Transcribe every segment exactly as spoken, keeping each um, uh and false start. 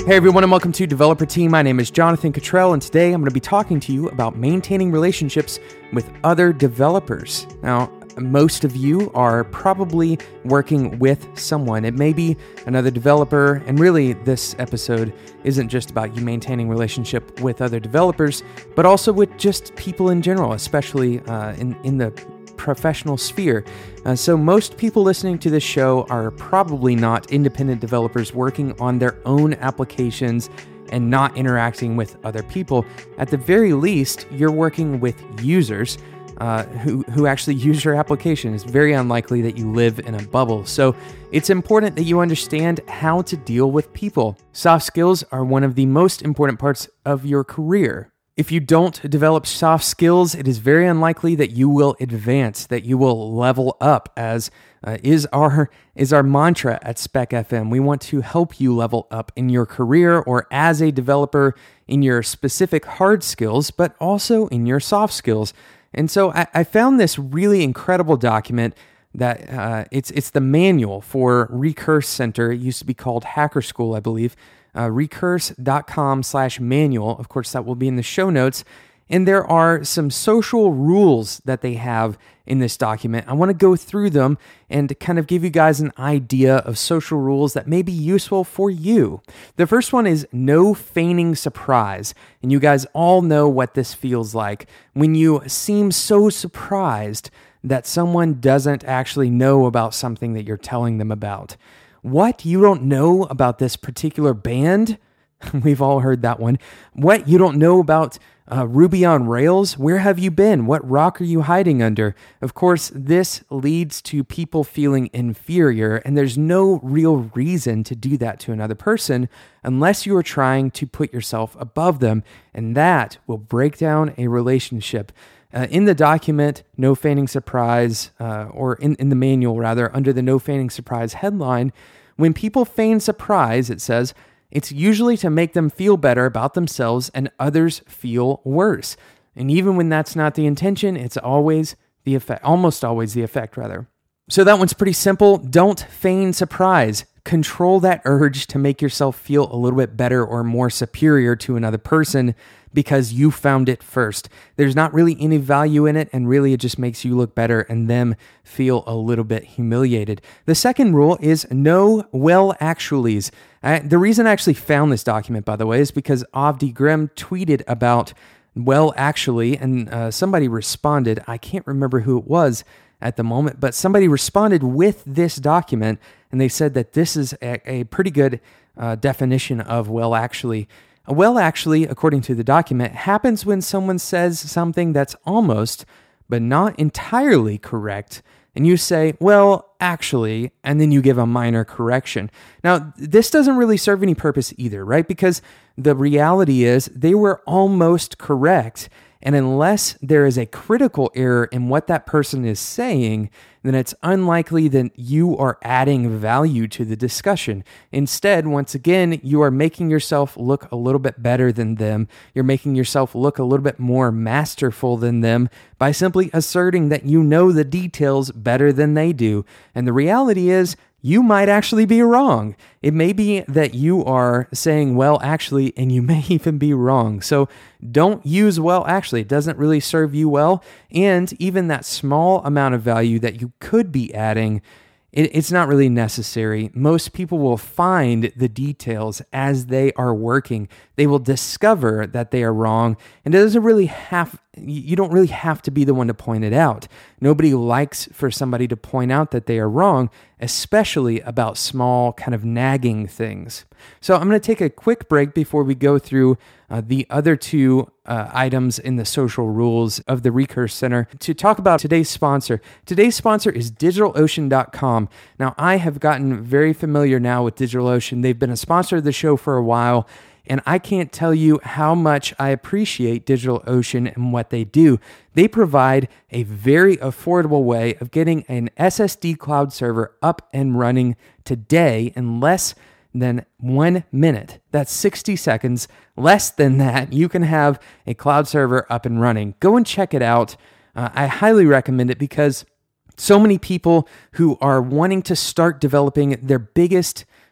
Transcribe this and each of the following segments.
Hey everyone, and welcome to Developer Team. My name is Jonathan Cottrell, and today I'm going to be talking to you about maintaining relationships with other developers. Now, most of you are probably working with someone. It may be another developer, and really this episode isn't just about you maintaining relationship with other developers, but also with just people in general, especially uh, in, in the professional sphere. Uh, so most people listening to this show are probably not independent developers working on their own applications and not interacting with other people. At the very least, you're working with users uh, who, who actually use your application. It's very unlikely that you live in a bubble. So it's important that you understand how to deal with people. Soft skills are one of the most important parts of your career. If you don't develop soft skills, it is very unlikely that you will advance, that you will level up, as uh, is our is our mantra at Spec F M. We want to help you level up in your career or as a developer in your specific hard skills, but also in your soft skills. And so I, I found this really incredible document that uh, it's it's the manual for Recurse Center. It used to be called Hacker School, I believe. Uh, recurse.com slash manual. Of course, that will be in the show notes. And there are some social rules that they have in this document. I want to go through them and kind of give you guys an idea of social rules that may be useful for you. The first one is no feigning surprise. And you guys all know what this feels like when you seem so surprised that someone doesn't actually know about something that you're telling them about. What? You don't know about this particular band? We've all heard that one. What? You don't know about uh, Ruby on Rails? Where have you been? What rock are you hiding under? Of course, this leads to people feeling inferior, and there's no real reason to do that to another person unless you are trying to put yourself above them, and that will break down a relationship. Uh, in the document, No Feigning Surprise, uh, or in, in the manual rather, under the No Feigning Surprise headline, when people feign surprise, it says, it's usually to make them feel better about themselves and others feel worse. And even when that's not the intention, it's always the effect, almost always the effect rather. So that one's pretty simple. Don't feign surprise. Control that urge to make yourself feel a little bit better or more superior to another person because you found it first. There's not really any value in it, and really it just makes you look better and them feel a little bit humiliated. The second rule is no well actuallys. I, the reason I actually found this document, by the way, is because Avdi Grimm tweeted about well actually, and uh, somebody responded. I can't remember who it was at the moment, but somebody responded with this document, and they said that this is a, a pretty good uh, definition of well actually. A well actually, according to the document, happens when someone says something that's almost, but not entirely correct, and you say, well, actually, and then you give a minor correction. Now, this doesn't really serve any purpose either, right? Because the reality is they were almost correct, and unless there is a critical error in what that person is saying, then it's unlikely that you are adding value to the discussion. Instead, once again, you are making yourself look a little bit better than them. You're making yourself look a little bit more masterful than them by simply asserting that you know the details better than they do. And the reality is, you might actually be wrong. It may be that you are saying, well, actually, and you may even be wrong. So don't use well, actually. It doesn't really serve you well. And even that small amount of value that you could be adding, it, it's not really necessary. Most people will find the details as they are working. They will discover that they are wrong. And it doesn't really have, you don't really have to be the one to point it out. Nobody likes for somebody to point out that they are wrong, especially about small kind of nagging things. So I'm going to take a quick break before we go through uh, the other two uh, items in the social rules of the Recurse Center to talk about today's sponsor. Today's sponsor is DigitalOcean dot com. Now, I have gotten very familiar now with DigitalOcean. They've been a sponsor of the show for a while, and I can't tell you how much I appreciate DigitalOcean and what they do. They provide a very affordable way of getting an S S D cloud server up and running today in less than one minute. That's sixty seconds. Less than that, you can have a cloud server up and running. Go and check it out. Uh, I highly recommend it because so many people who are wanting to start developing their biggest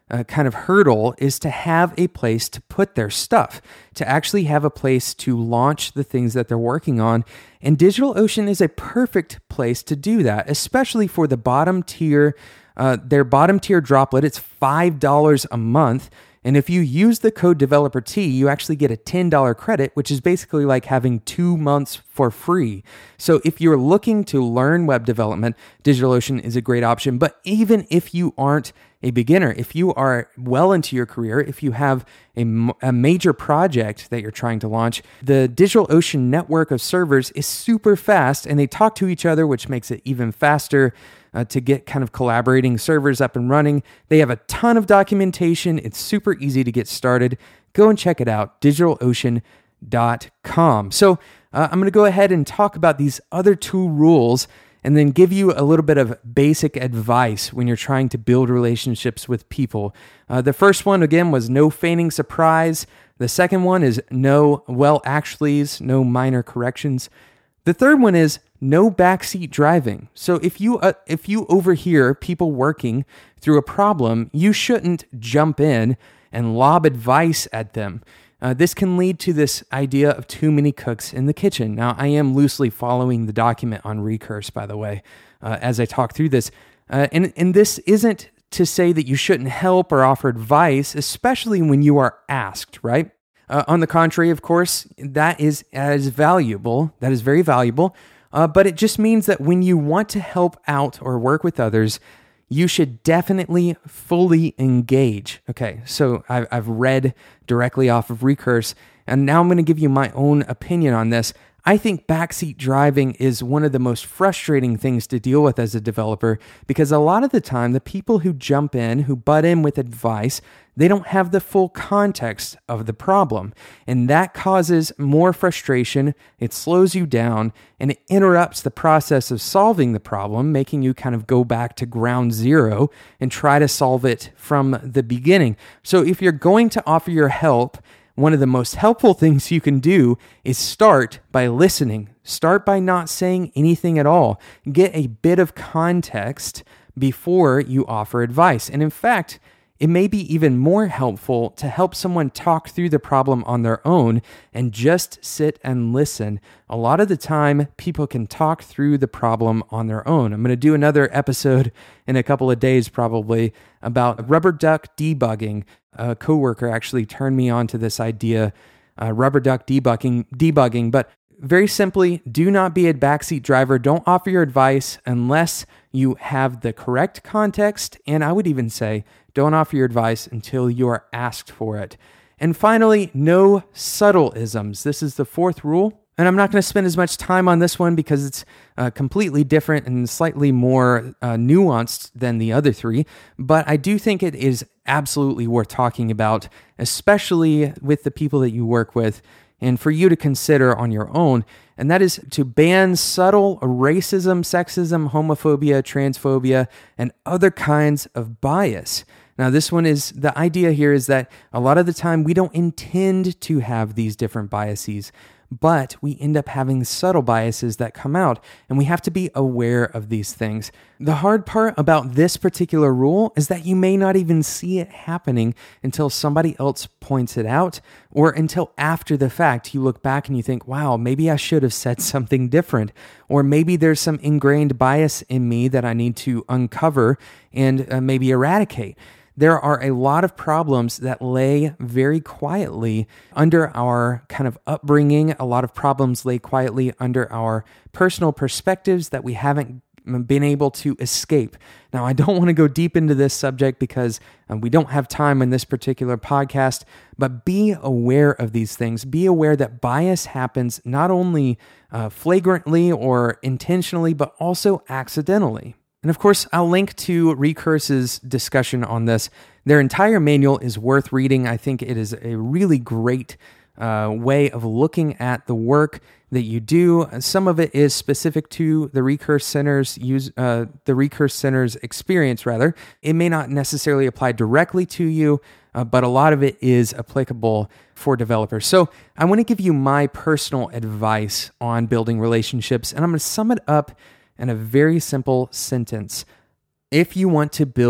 uh, kind of hurdle is to have a place to put their stuff, to actually have a place to launch the things that they're working on. And DigitalOcean is a perfect place to do that, especially for the bottom tier, uh, their bottom tier droplet. It's five dollars a month. And if you use the code DeveloperT, you actually get a ten dollars credit, which is basically like having two months for free. So if you're looking to learn web development, DigitalOcean is a great option. But even if you aren't a beginner, if you are well into your career, if you have a, a major project that you're trying to launch, the DigitalOcean network of servers is super fast and they talk to each other, which makes it even faster uh, to get kind of collaborating servers up and running. They have a ton of documentation. It's super easy to get started. Go and check it out, DigitalOcean dot com. So uh, I'm going to go ahead and talk about these other two rules and then give you a little bit of basic advice when you're trying to build relationships with people. Uh, the first one, again, was no feigning surprise. The second one is no well actuallys, no minor corrections. The third one is no backseat driving. So if you uh, if you overhear people working through a problem, you shouldn't jump in and lob advice at them. Uh, this can lead to this idea of too many cooks in the kitchen. Now, I am loosely following the document on Recurse, by the way, uh, as I talk through this. Uh, and, and this isn't to say that you shouldn't help or offer advice, especially when you are asked, right? Uh, on the contrary, of course, that is as valuable. That is very valuable. Uh, but it just means that when you want to help out or work with others, you should definitely fully engage. Okay, so I've, I've read directly off of Recurse, and now I'm going to give you my own opinion on this. I think backseat driving is one of the most frustrating things to deal with as a developer because a lot of the time, the people who jump in, who butt in with advice, they don't have the full context of the problem. And that causes more frustration, it slows you down, and it interrupts the process of solving the problem, making you kind of go back to ground zero and try to solve it from the beginning. So if you're going to offer your help, one of the most helpful things you can do is start by listening. Start by not saying anything at all. Get a bit of context before you offer advice. And in fact, it may be even more helpful to help someone talk through the problem on their own and just sit and listen. A lot of the time, people can talk through the problem on their own. I'm going to do another episode in a couple of days probably about rubber duck debugging. A coworker actually turned me on to this idea, uh, rubber duck debugging, debugging. But very simply, do not be a backseat driver. Don't offer your advice unless you have the correct context. And I would even say, don't offer your advice until you are asked for it. And finally, no subtle isms. This is the fourth rule. And I'm not going to spend as much time on this one because it's uh, completely different and slightly more uh, nuanced than the other three. But I do think it is absolutely worth talking about, especially with the people that you work with, and for you to consider on your own. And that is to ban subtle racism, sexism, homophobia, transphobia, and other kinds of bias. Now, this one is, the idea here is that a lot of the time we don't intend to have these different biases, but we end up having subtle biases that come out, and we have to be aware of these things. The hard part about this particular rule is that you may not even see it happening until somebody else points it out, or until after the fact you look back and you think, wow, maybe I should have said something different, or maybe there's some ingrained bias in me that I need to uncover and uh, maybe eradicate. There are a lot of problems that lay very quietly under our kind of upbringing. A lot of problems lay quietly under our personal perspectives that we haven't been able to escape. Now, I don't want to go deep into this subject because um, we don't have time in this particular podcast, but be aware of these things. Be aware that bias happens not only uh, flagrantly or intentionally, but also accidentally. And of course, I'll link to Recurse's discussion on this. Their entire manual is worth reading. I think it is a really great uh, way of looking at the work that you do. Some of it is specific to the Recurse Center's use, uh, the Recurse Center's experience. Rather, it may not necessarily apply directly to you, uh, but a lot of it is applicable for developers. So I want to give you my personal advice on building relationships, and I'm going to sum it up in a very simple sentence. If you want to build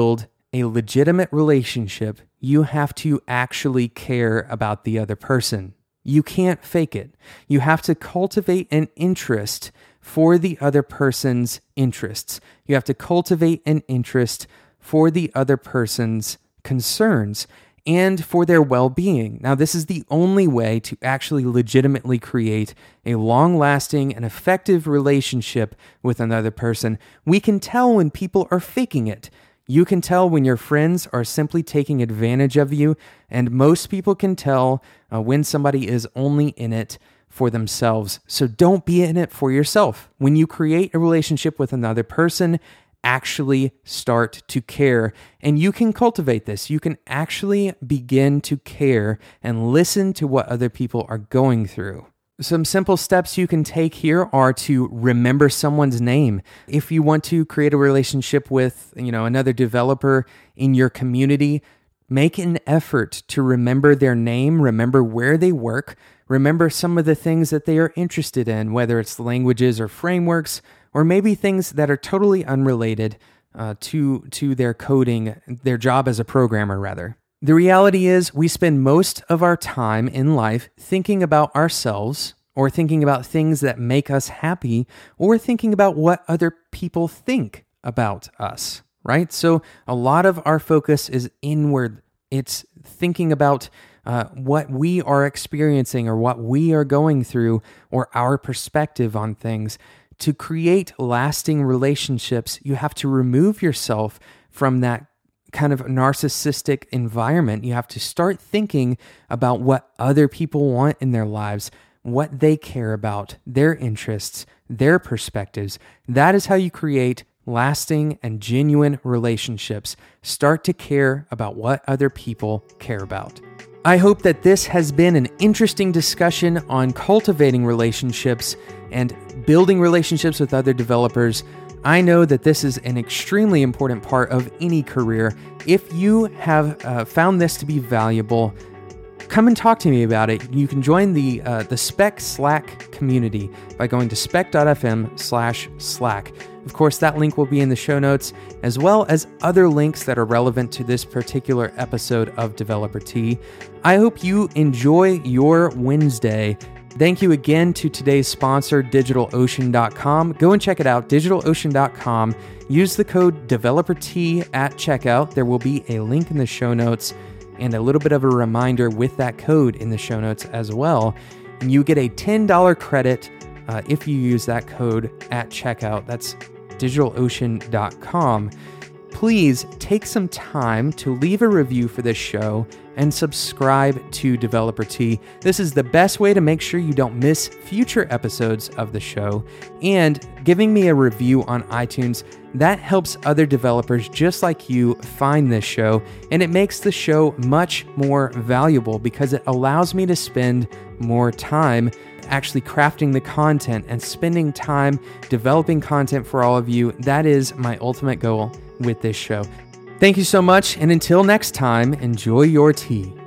a legitimate relationship, you have to actually care about the other person. You can't fake it. You have to cultivate an interest for the other person's interests. You have to cultivate an interest for the other person's concerns and for their well-being. Now, this is the only way to actually legitimately create a long-lasting and effective relationship with another person. We can tell when people are faking it. You can tell when your friends are simply taking advantage of you, and most people can tell uh, when somebody is only in it for themselves. So don't be in it for yourself. When you create a relationship with another person, actually start to care. And you can cultivate this. You can actually begin to care and listen to what other people are going through. Some simple steps you can take here are to remember someone's name. If you want to create a relationship with, you know, another developer in your community, make an effort to remember their name, remember where they work, remember some of the things that they are interested in, whether it's languages or frameworks, or maybe things that are totally unrelated uh, to, to their coding, their job as a programmer, rather. The reality is we spend most of our time in life thinking about ourselves or thinking about things that make us happy or thinking about what other people think about us, right? So a lot of our focus is inward. It's thinking about uh, what we are experiencing or what we are going through or our perspective on things. To create lasting relationships, you have to remove yourself from that kind of narcissistic environment. You have to start thinking about what other people want in their lives, what they care about, their interests, their perspectives. That is how you create lasting and genuine relationships. Start to care about what other people care about. I hope that this has been an interesting discussion on cultivating relationships and building relationships with other developers. I know that this is an extremely important part of any career. If you have uh, found this to be valuable, come and talk to me about it. You can join the uh, the Spec Slack community by going to spec.fm slash Slack. Of course, that link will be in the show notes, as well as other links that are relevant to this particular episode of Developer Tea. I hope you enjoy your Wednesday. Thank you again to today's sponsor, DigitalOcean dot com. Go and check it out, DigitalOcean dot com. Use the code DeveloperT at checkout. There will be a link in the show notes and a little bit of a reminder with that code in the show notes as well. And you get a ten dollars credit uh, if you use that code at checkout. That's DigitalOcean dot com. Please take some time to leave a review for this show and subscribe to Developer Tea. This is the best way to make sure you don't miss future episodes of the show. And giving me a review on iTunes, that helps other developers just like you find this show, and it makes the show much more valuable because it allows me to spend more time actually crafting the content and spending time developing content for all of you. That is my ultimate goal with this show. Thank you so much, and until next time, enjoy your tea.